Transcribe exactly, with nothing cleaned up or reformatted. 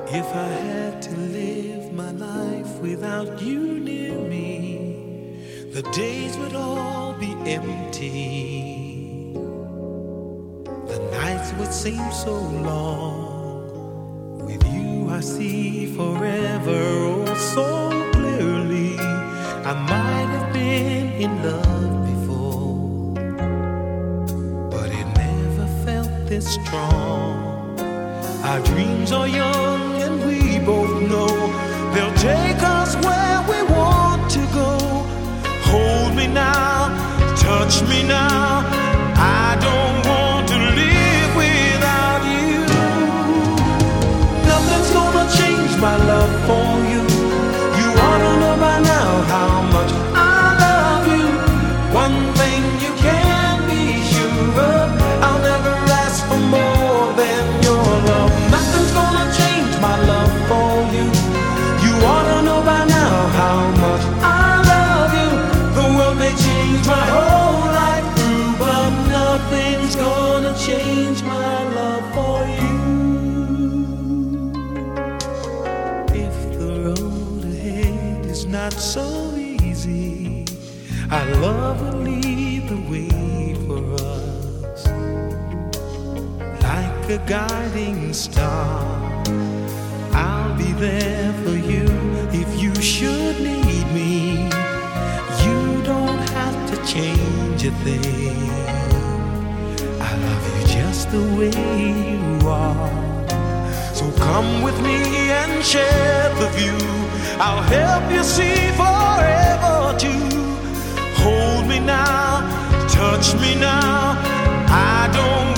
If I had to live my life without you near me, the days would all be empty. The nights would seem so long. With you I see forever oh so clearly. I might have been in love before, but it never felt this strong. Our dreams are young and we both know they'll take us where we want to go. Hold me now, touch me now. I don't want to live without you. Nothing's gonna change my love for you. You ought to know by now how much I love you. One thing you can be sure of, I'll never ask for more than your love. Nothing's gonna change my love for you. You ought to know by now how much I love you. The world may change my whole life through, but nothing's gonna change my love for you. If the road ahead is not so easy, our love will lead the way for us. Like a guiding star, I'll be there for you if you should need me. You don't have to change a thing. I love you just the way you are. So come with me and share the view. I'll help you see forever too. Hold me now, touch me now. I don't